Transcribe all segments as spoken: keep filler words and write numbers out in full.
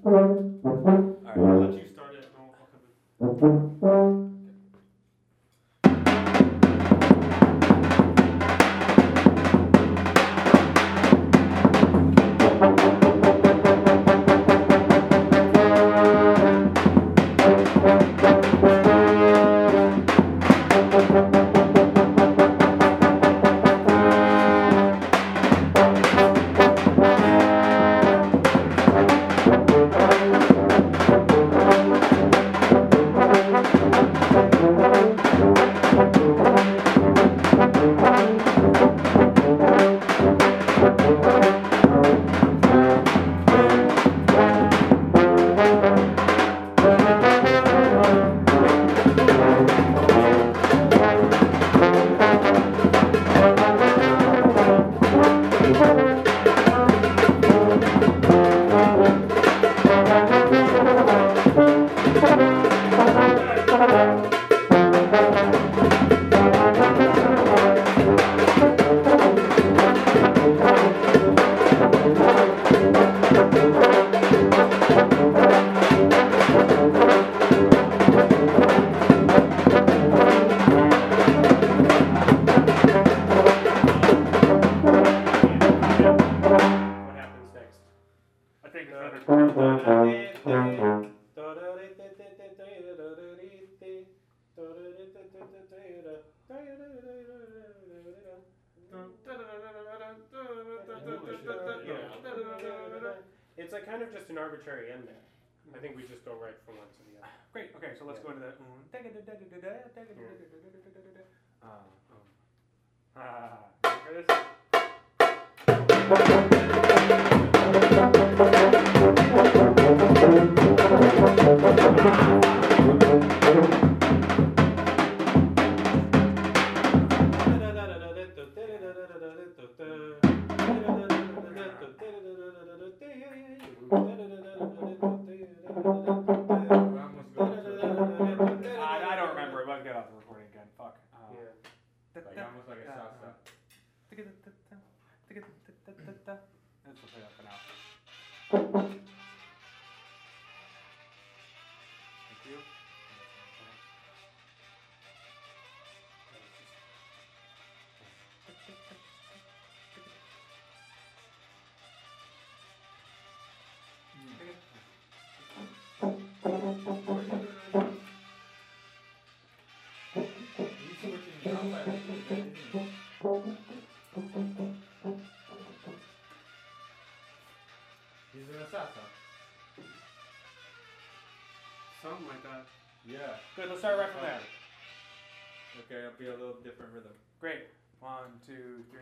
Alright, I'll let you start it and I'll, I'll come in. It's like kind of just an arbitrary end there. I think we just go right from one to the other. Great. Okay, so let's yeah. go into that. Uh, um. Ah, ready for this? I don't remember it. Let's get off the recording again. Fuck. Uh, yeah. Like almost like a salsa. Let's play that for now. Thank you. He's in a salsa. Something like that. Yeah. Good, let's start right from there. Okay, it'll be a little different rhythm. Great. One, two, three.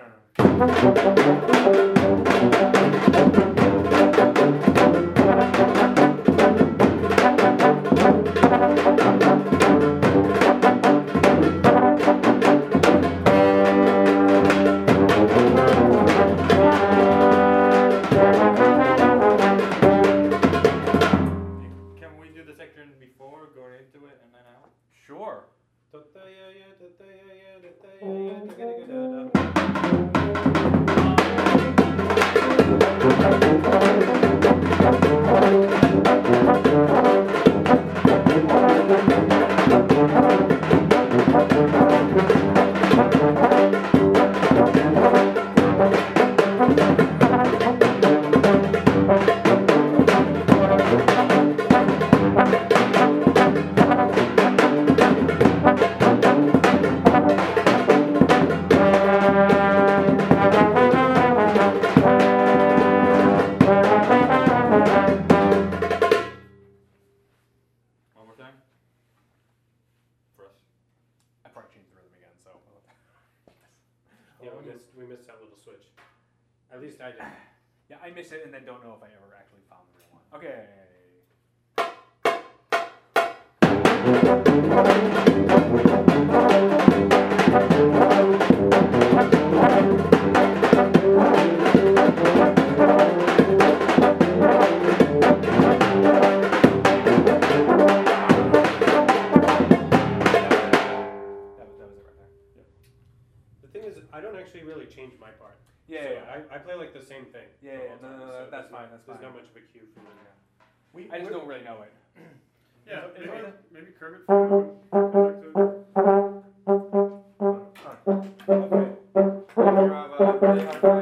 Can we do the section before going into it and then out? Sure. One more time? For us. I probably changed the rhythm again, so. Yeah, we missed, we missed that little switch. At least I did. Yeah, I miss it and then don't know if I ever actually found the real one. Okay. I don't actually really change my part. Yeah, so yeah, yeah. I, I play like the same thing. Yeah, yeah, no, no, no, that's fine, that's There's fine. not much of a cue for me. We, I just we- don't really know it. Yeah, Is maybe, it- maybe curb it for now and come back to it. Okay. If you have a really hard time